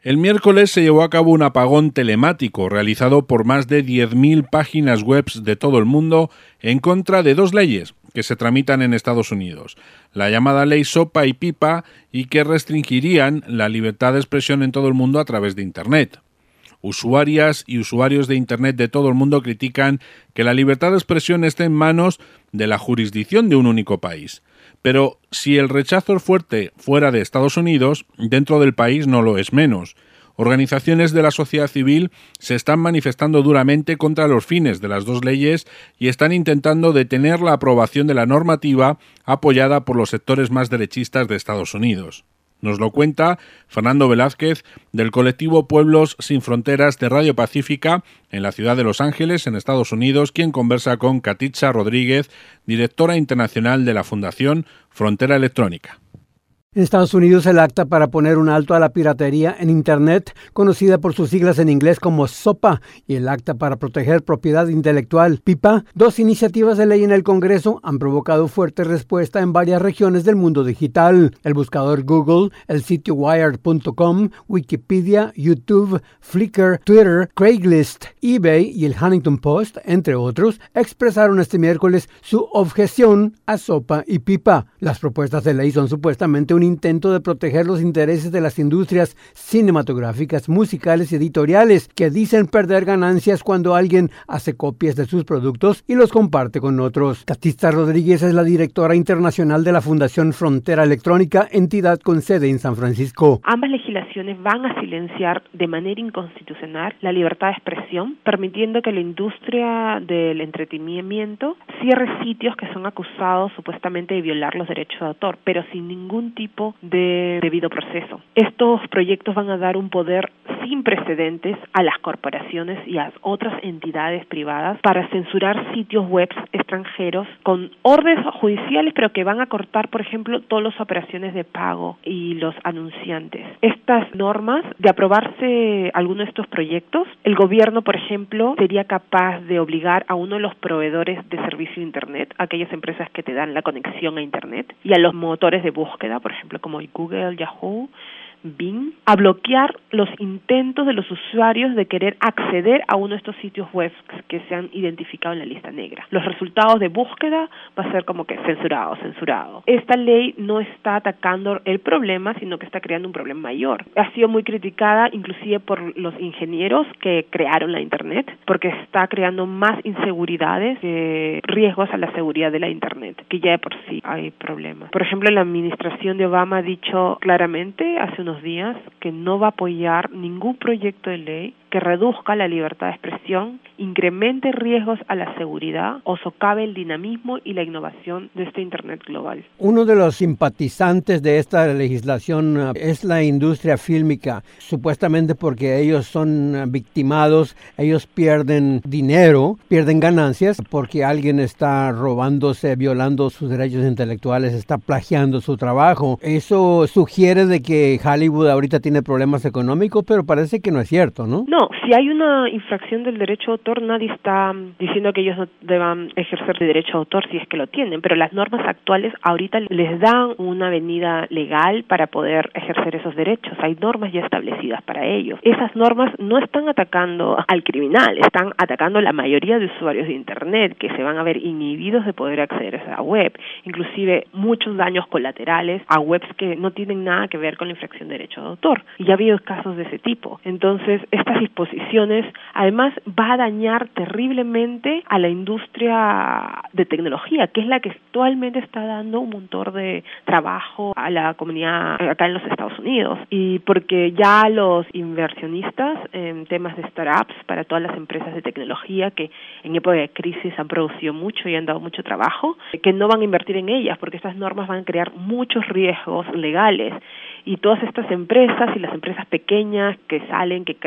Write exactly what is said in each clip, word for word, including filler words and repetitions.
El miércoles se llevó a cabo un apagón telemático realizado por más de diez mil páginas web de todo el mundo en contra de dos leyes que se tramitan en Estados Unidos, la llamada ley Sopa y Pipa, y que restringirían la libertad de expresión en todo el mundo a través de Internet. Usuarias y usuarios de Internet de todo el mundo critican que la libertad de expresión esté en manos de la jurisdicción de un único país. Pero si el rechazo es fuerte fuera de Estados Unidos, dentro del país no lo es menos. Organizaciones de la sociedad civil se están manifestando duramente contra los fines de las dos leyes y están intentando detener la aprobación de la normativa apoyada por los sectores más derechistas de Estados Unidos. Nos lo cuenta Fernando Velázquez, del colectivo Pueblos Sin Fronteras de Radio Pacífica, en la ciudad de Los Ángeles, en Estados Unidos, quien conversa con Katitza Rodríguez, directora internacional de la Fundación Frontera Electrónica. En Estados Unidos, el acta para poner un alto a la piratería en Internet, conocida por sus siglas en inglés como SOPA, y el acta para proteger propiedad intelectual, PIPA, dos iniciativas de ley en el Congreso, han provocado fuerte respuesta en varias regiones del mundo digital. El buscador Google, el sitio wired punto com, Wikipedia, YouTube, Flickr, Twitter, Craigslist, eBay y el Huntington Post, entre otros, expresaron este miércoles su objeción a SOPA y PIPA. Las propuestas de ley son supuestamente un intento de proteger los intereses de las industrias cinematográficas, musicales y editoriales, que dicen perder ganancias cuando alguien hace copias de sus productos y los comparte con otros. Katitza Rodríguez es la directora internacional de la Fundación Frontera Electrónica, entidad con sede en San Francisco. Ambas legislaciones van a silenciar de manera inconstitucional la libertad de expresión, permitiendo que la industria del entretenimiento cierre sitios que son acusados supuestamente de violar los derechos de autor, pero sin ningún tipo de debido proceso. Estos proyectos van a dar un poder sin precedentes a las corporaciones y a otras entidades privadas para censurar sitios web extranjeros con órdenes judiciales, pero que van a cortar, por ejemplo, todas las operaciones de pago y los anunciantes. Estas normas, de aprobarse alguno de estos proyectos, el gobierno, por ejemplo, sería capaz de obligar a uno de los proveedores de servicio de Internet, aquellas empresas que te dan la conexión a Internet, y a los motores de búsqueda, por ejemplo, como Google, Yahoo, Bing, a bloquear los intentos de los usuarios de querer acceder a uno de estos sitios web que se han identificado en la lista negra. Los resultados de búsqueda va a ser como que censurado, censurado. Esta ley no está atacando el problema, sino que está creando un problema mayor. Ha sido muy criticada inclusive por los ingenieros que crearon la Internet, porque está creando más inseguridades que riesgos a la seguridad de la Internet, que ya de por sí hay problemas. Por ejemplo, la administración de Obama ha dicho claramente hace unos días que no va a apoyar ningún proyecto de ley que reduzca la libertad de expresión, incremente riesgos a la seguridad o socave el dinamismo y la innovación de este Internet global. Uno de los simpatizantes de esta legislación es la industria fílmica, supuestamente porque ellos son victimados, ellos pierden dinero, pierden ganancias porque alguien está robándose, violando sus derechos intelectuales, está plagiando su trabajo. Eso sugiere de que Hollywood ahorita tiene problemas económicos, pero parece que no es cierto, ¿no? No, si hay una infracción del derecho de autor, nadie está diciendo que ellos no deban ejercer el derecho de autor si es que lo tienen, pero las normas actuales ahorita les dan una avenida legal para poder ejercer esos derechos. Hay normas ya establecidas para ellos. Esas normas no están atacando al criminal, están atacando a la mayoría de usuarios de Internet que se van a ver inhibidos de poder acceder a esa web, inclusive muchos daños colaterales a webs que no tienen nada que ver con la infracción de derecho de autor. Y ya ha habido casos de ese tipo. Entonces, estas disposiciones además va a dañar terriblemente a la industria de tecnología, que es la que actualmente está dando un montón de trabajo a la comunidad acá en los Estados Unidos, y porque ya los inversionistas en temas de startups para todas las empresas de tecnología que en época de crisis han producido mucho y han dado mucho trabajo, que no van a invertir en ellas porque estas normas van a crear muchos riesgos legales. Y todas estas empresas y las empresas pequeñas que salen, que crean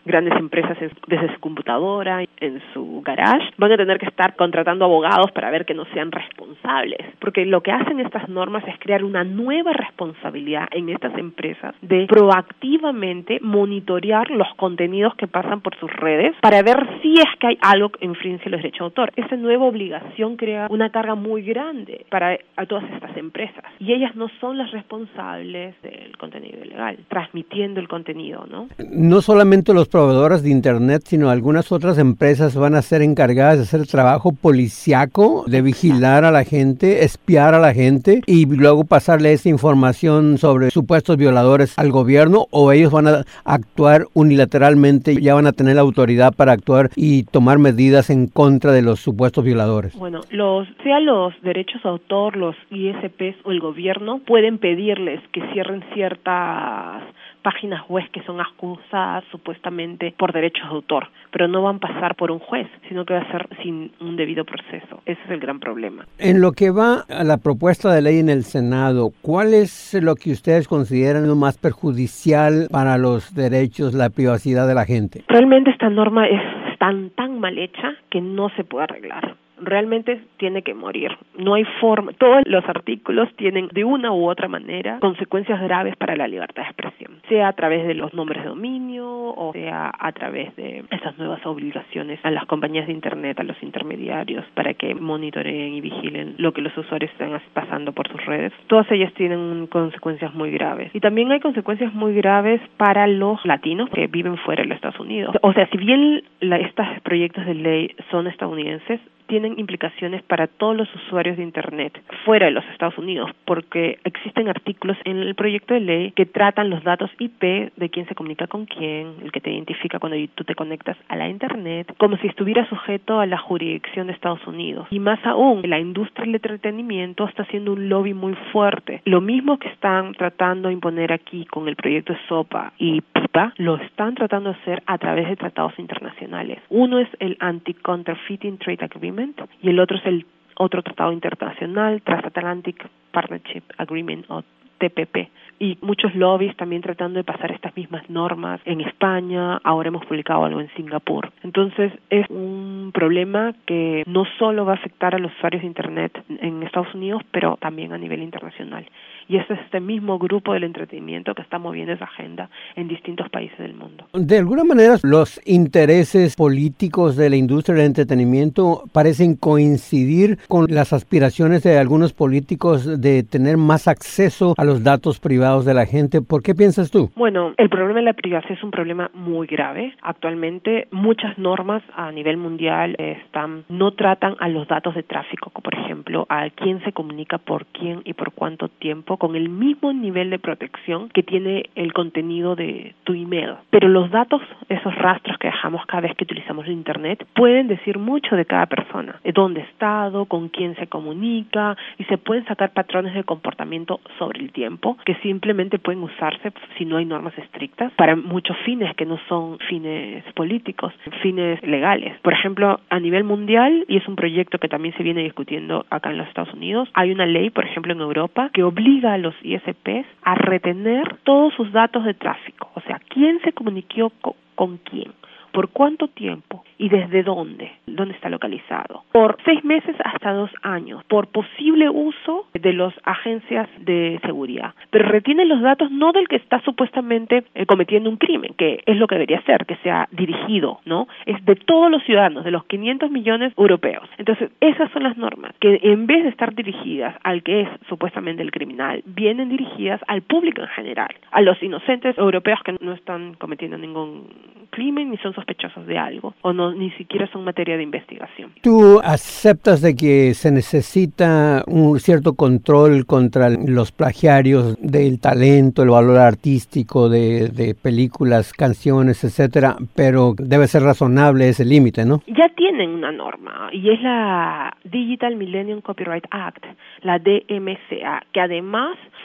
grandes empresas en, desde su computadora, en su garage, van a tener que estar contratando abogados para ver que no sean responsables, porque lo que hacen estas normas es crear una nueva responsabilidad en estas empresas de proactivamente monitorear los contenidos que pasan por sus redes para ver si es que hay algo que infringe los derechos de autor. Esa nueva obligación crea una carga muy grande para a todas estas empresas y ellas no son las responsables del contenido ilegal, transmitiendo el contenido, ¿no? No solamente los proveedores de Internet, sino algunas otras empresas van a ser encargadas de hacer el trabajo policiaco, de vigilar a la gente, espiar a la gente y luego pasarle esa información sobre supuestos violadores al gobierno, o ellos van a actuar unilateralmente, ya van a tener la autoridad para actuar y tomar medidas en contra de los supuestos violadores. Bueno, los sea los derechos de autor, los I S Ps o el gobierno pueden pedirles que cierren ciertas páginas web que son acusadas supuestamente por derechos de autor, pero no van a pasar por un juez, sino que va a ser sin un debido proceso. Ese es el gran problema. En lo que va a la propuesta de ley en el Senado, ¿cuál es lo que ustedes consideran lo más perjudicial para los derechos, la privacidad de la gente? Realmente esta norma es tan, tan mal hecha que no se puede arreglar. Realmente tiene que morir. No hay forma. Todos los artículos tienen de una u otra manera consecuencias graves para la libertad de expresión, sea a través de los nombres de dominio o sea a través de esas nuevas obligaciones a las compañías de Internet, a los intermediarios, para que monitoreen y vigilen lo que los usuarios están pasando por sus redes. Todas ellas tienen consecuencias muy graves. Y también hay consecuencias muy graves para los latinos que viven fuera de los Estados Unidos. O sea, si bien la, estos proyectos de ley son estadounidenses, tienen implicaciones para todos los usuarios de Internet fuera de los Estados Unidos, porque existen artículos en el proyecto de ley que tratan los datos I P de quién se comunica con quién, el que te identifica cuando tú te conectas a la Internet, como si estuviera sujeto a la jurisdicción de Estados Unidos. Y más aún, la industria del entretenimiento está haciendo un lobby muy fuerte. Lo mismo que están tratando de imponer aquí con el proyecto de SOPA y PIPA, lo están tratando de hacer a través de tratados internacionales. Uno es el Anti-Counterfeiting Trade Agreement y el otro es el otro tratado internacional, Transatlantic Partnership Agreement o T P P. Y muchos lobbies también tratando de pasar estas mismas normas en España, ahora hemos publicado algo en Singapur. Entonces es un problema que no solo va a afectar a los usuarios de Internet en Estados Unidos, pero también a nivel internacional. Y es este mismo grupo del entretenimiento que está moviendo esa agenda en distintos países del mundo. De alguna manera, los intereses políticos de la industria del entretenimiento parecen coincidir con las aspiraciones de algunos políticos de tener más acceso a los datos privados de la gente. ¿Por qué piensas tú? Bueno, el problema de la privacidad es un problema muy grave. Actualmente, muchas normas a nivel mundial están no tratan a los datos de tráfico, como por ejemplo, a quién se comunica por quién y por cuánto tiempo, con el mismo nivel de protección que tiene el contenido de tu email. Pero los datos, esos rastros que dejamos cada vez que utilizamos el Internet, pueden decir mucho de cada persona, de dónde ha estado, con quién se comunica, y se pueden sacar patrones de comportamiento sobre el tiempo que simplemente pueden usarse, si no hay normas estrictas, para muchos fines que no son fines políticos, fines legales. Por ejemplo, a nivel mundial, y es un proyecto que también se viene discutiendo acá en los Estados Unidos, hay una ley, por ejemplo, en Europa, que obliga a los I S Ps a retener todos sus datos de tráfico, o sea, quién se comunicó con, con quién, por cuánto tiempo y desde dónde, dónde está localizado, por seis meses hasta dos años, por posible uso de las agencias de seguridad. Pero retiene los datos no del que está supuestamente eh, cometiendo un crimen, que es lo que debería ser, que sea dirigido, ¿no? Es de todos los ciudadanos, de los quinientos millones europeos. Entonces, esas son las normas, que en vez de estar dirigidas al que es supuestamente el criminal, vienen dirigidas al público en general, a los inocentes europeos que no están cometiendo ningún crimen ni son sospechosos de algo, o no ni siquiera son materia de investigación. ¿Tú aceptas de que se necesita un cierto control contra los plagiarios del talento, el valor artístico de, de películas, canciones, etcétera, pero debe ser razonable ese límite, ¿no? Ya tienen una norma y es la Digital Millennium Copyright Act, la D M C A, que además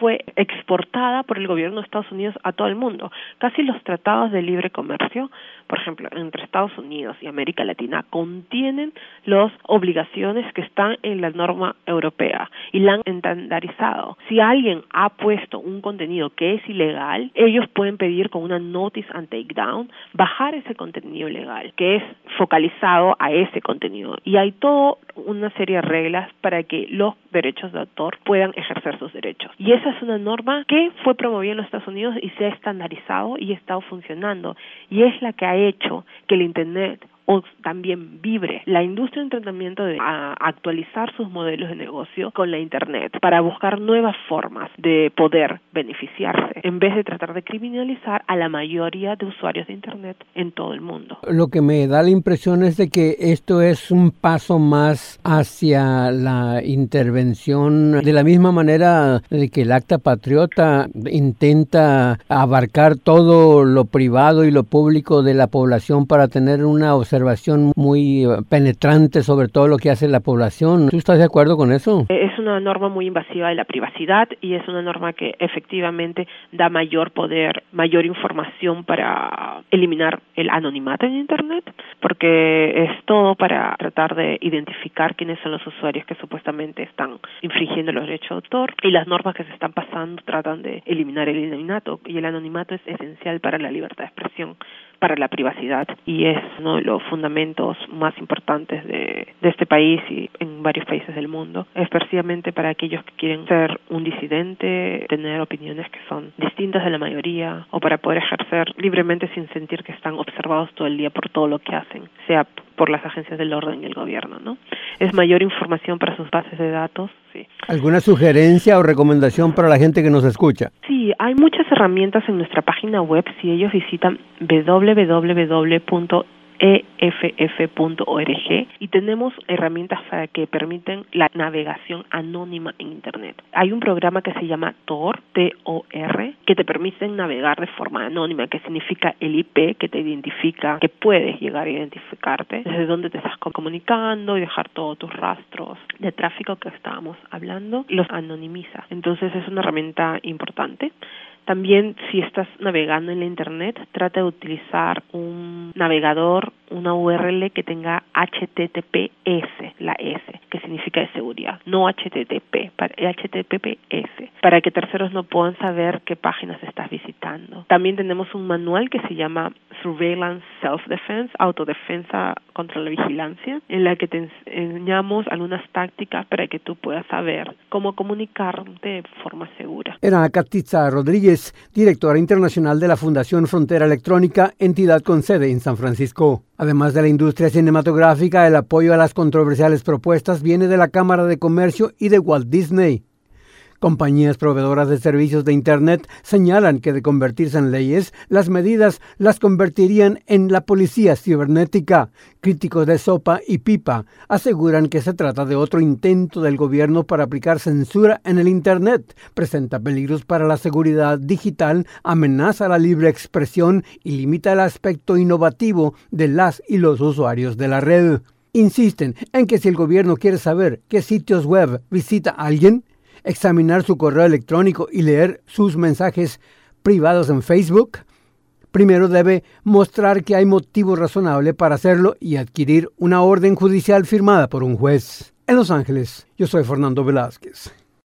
fue exportada por el gobierno de Estados Unidos a todo el mundo. Casi los tratados de libre comercio, por ejemplo, entre Estados Unidos y América Latina, contienen las obligaciones que están en la norma europea y la han estandarizado. Si alguien ha puesto un contenido que es ilegal, ellos pueden pedir con una notice and takedown bajar ese contenido ilegal, que es focalizado a ese contenido. Y hay toda una serie de reglas para que los derechos de autor puedan ejercer sus derechos. Y esa es una norma que fue promovida en los Estados Unidos y se ha estandarizado y ha estado funcionando. Y es la que ha hecho que el Internet o también vibre. La industria de entretenimiento debe actualizar sus modelos de negocio con la Internet para buscar nuevas formas de poder beneficiarse, en vez de tratar de criminalizar a la mayoría de usuarios de Internet en todo el mundo. Lo que me da la impresión es de que esto es un paso más hacia la intervención, de la misma manera de que el Acta Patriota intenta abarcar todo lo privado y lo público de la población para tener una observación muy penetrante sobre todo lo que hace la población. ¿Tú estás de acuerdo con eso? Es una norma muy invasiva de la privacidad y es una norma que efectivamente da mayor poder, mayor información para eliminar el anonimato en Internet, porque es todo para tratar de identificar quiénes son los usuarios que supuestamente están infringiendo los derechos de autor, y las normas que se están pasando tratan de eliminar el anonimato, y el anonimato es esencial para la libertad de expresión, para la privacidad, y es uno de los fundamentos más importantes de, de este país y en varios países del mundo. Es precisamente para aquellos que quieren ser un disidente, tener opiniones que son distintas de la mayoría, o para poder ejercer libremente sin sentir que están observados todo el día por todo lo que hacen, sea por las agencias del orden y el gobierno, ¿no? Es mayor información para sus bases de datos, sí. ¿Alguna sugerencia o recomendación para la gente que nos escucha? Sí, hay muchas herramientas en nuestra página web. Si ellos visitan doble u doble u doble u punto e f f punto org, y tenemos herramientas para que permiten la navegación anónima en Internet. Hay un programa que se llama Tor, T O R, que te permite navegar de forma anónima, que significa el I P que te identifica, que puedes llegar a identificarte desde dónde te estás comunicando y dejar todos tus rastros de tráfico que estábamos hablando, los anonimiza. Entonces es una herramienta importante. También, si estás navegando en la Internet, trata de utilizar un navegador, una U R L que tenga H T T P S, la S, que significa de seguridad, no H T T P, para H T T P S, para que terceros no puedan saber qué páginas estás visitando. También tenemos un manual que se llama Surveillance Self-Defense, autodefensa contra la vigilancia, en la que te enseñamos algunas tácticas para que tú puedas saber cómo comunicarte de forma segura. Era Katitza Rodríguez, directora internacional de la Fundación Frontera Electrónica, entidad con sede en San Francisco. Además de la industria cinematográfica, el apoyo a las controversiales propuestas viene de la Cámara de Comercio y de Walt Disney. Compañías proveedoras de servicios de Internet señalan que de convertirse en leyes, las medidas las convertirían en la policía cibernética. Críticos de SOPA y PIPA aseguran que se trata de otro intento del gobierno para aplicar censura en el Internet, presenta peligros para la seguridad digital, amenaza la libre expresión y limita el aspecto innovativo de las y los usuarios de la red. Insisten en que si el gobierno quiere saber qué sitios web visita alguien, examinar su correo electrónico y leer sus mensajes privados en Facebook, primero debe mostrar que hay motivo razonable para hacerlo y adquirir una orden judicial firmada por un juez. En Los Ángeles, yo soy Fernando Velázquez.